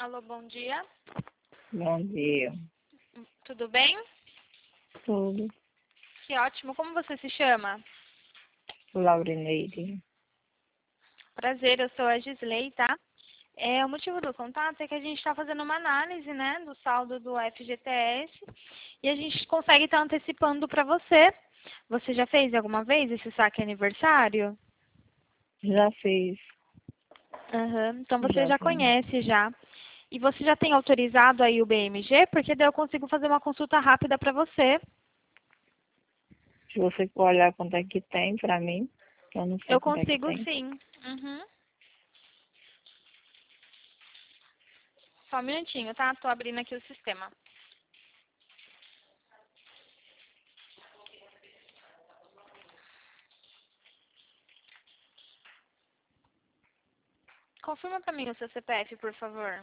Alô, bom dia. Bom dia. Tudo bem? Tudo. Que ótimo. Como você se chama? Laurineide. Prazer, eu sou a Gisley, tá? O motivo do contato é que a gente está fazendo uma análise, né, do saldo do FGTS e a gente consegue estar antecipando para você. Você já fez alguma vez esse saque aniversário? Já fiz. Então você Já já fiz. conhece já. E você já tem autorizado aí o BMG? Porque daí eu consigo fazer uma consulta rápida para você. Se você for olhar quanto é que tem pra mim, que eu não sei Eu quanto é que consigo tem. sim. Só um minutinho, tá? Tô abrindo aqui o sistema. Confirma para mim o seu CPF, por favor.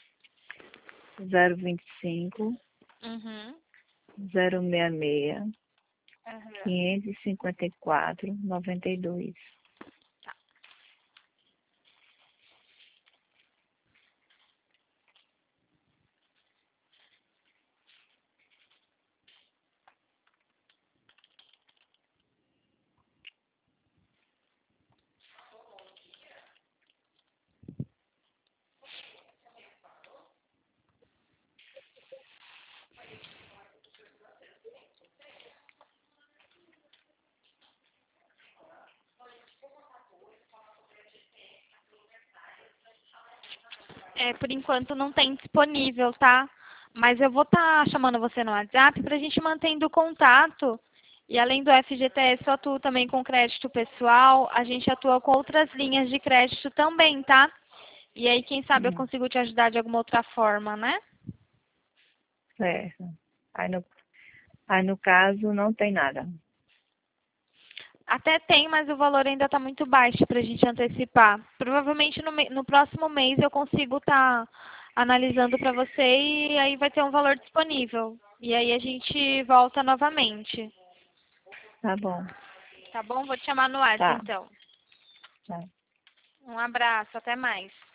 025 Uhum. 066 Aham. 554 92. Tá. Por enquanto não tem disponível, tá? Mas eu vou estar chamando você no WhatsApp para a gente mantendo contato. E além do FGTS, eu atuo também com crédito pessoal. A gente atua com outras linhas de crédito também, tá? E aí, quem sabe eu consigo te ajudar de alguma outra forma, né? Certo. Aí no caso não tem nada. Até tem, mas o valor ainda está muito baixo para a gente antecipar. Provavelmente no próximo mês eu consigo estar analisando para você e aí vai ter um valor disponível. E aí a gente volta novamente. Tá bom. Tá bom? Vou te chamar no WhatsApp Tá. então. Tá. Um abraço, até mais.